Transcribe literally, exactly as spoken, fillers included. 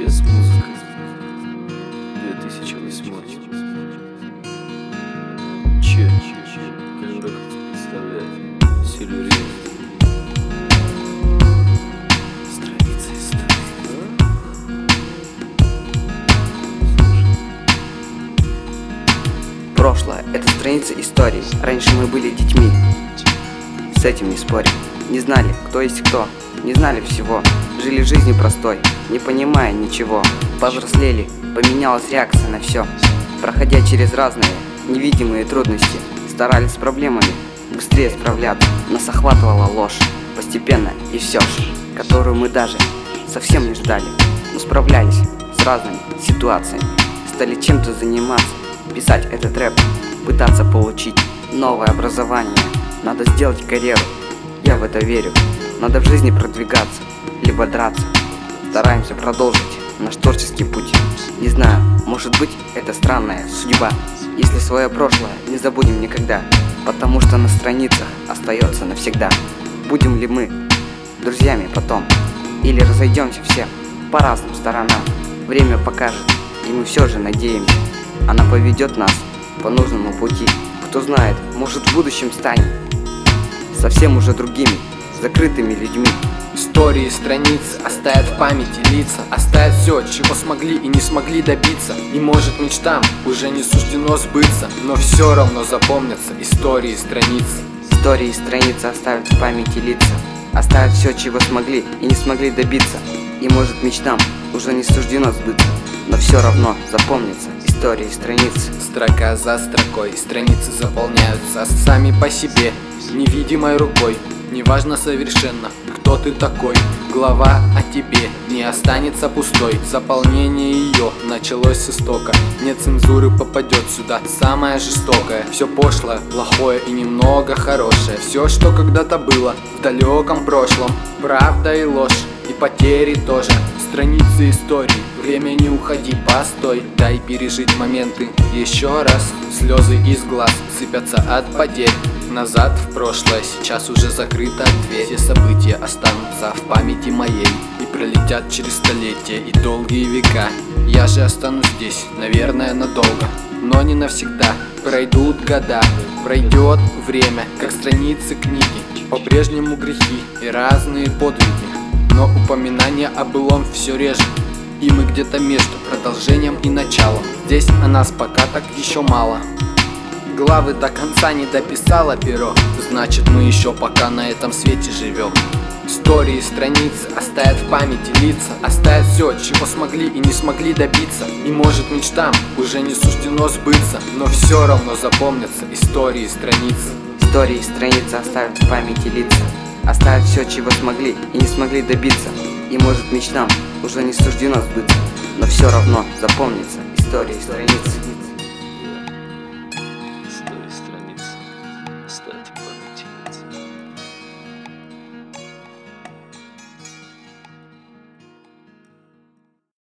Спецмузыка две тысячи восьмой. Че? Календарь представляет Сильверин. Страница истории. Прошлое — это страница истории. Раньше мы были детьми, с этим не спорим. Не знали, кто есть кто, не знали всего. Жили жизнью простой, не понимая ничего. Повзрослели, поменялась реакция на все. Проходя через разные невидимые трудности, старались с проблемами быстрее справляться. Нас охватывала ложь, постепенно и все же, которую мы даже совсем не ждали. Но справлялись с разными ситуациями, стали чем-то заниматься, писать этот рэп, пытаться получить новое образование. Надо сделать карьеру, я в это верю. Надо в жизни продвигаться, либо драться. Стараемся продолжить наш творческий путь. Не знаю, может быть, это странная судьба, если свое прошлое не забудем никогда, потому что на страницах остается навсегда. Будем ли мы друзьями потом, или разойдемся все по разным сторонам? Время покажет, и мы все же надеемся, она поведет нас по нужному пути. Кто знает, может, в будущем станем совсем уже другими, закрытыми людьми. Истории страниц оставят в памяти лица, оставят все, чего смогли и не смогли добиться. И может мечтам уже не суждено сбыться, но все равно запомнятся истории страниц. Истории страницы оставят в памяти лица, оставят все, чего смогли и не смогли добиться. И может мечтам уже не суждено сбыться, но все равно запомнятся истории страниц. Строка за строкой страницы заполняются сами по себе, невидимой рукой. Неважно совершенно, кто ты такой, глава о тебе не останется пустой. Заполнение ее началось с истока, нет цензуры попадет сюда самое жестокое. Все пошлое, плохое и немного хорошее, все, что когда-то было в далеком прошлом. Правда и ложь, и потери тоже. Страницы истории, время не уходи, постой, дай пережить моменты еще раз. Слезы из глаз сыпятся от потерь. Назад в прошлое, сейчас уже закрыта дверь. Все события останутся в памяти моей и пролетят через столетия и долгие века. Я же останусь здесь, наверное, надолго, но не навсегда. Пройдут года, пройдет время, как страницы книги, по-прежнему грехи и разные подвиги, но упоминания о былом все реже. И мы где-то между продолжением и началом. Здесь о нас пока так еще мало. Главы до конца не дописала перо, значит, мы еще пока на этом свете живем. Истории страницы оставят в памяти лица, оставят все, чего смогли и не смогли добиться. И может мечтам уже не суждено сбыться, но все равно запомнятся истории страницы. Истории страницы оставят в памяти лица, оставят все, чего смогли и не смогли добиться. И может мечтам уже не суждено сбыться, но все равно запомнятся истории страниц. Истории страниц оставят в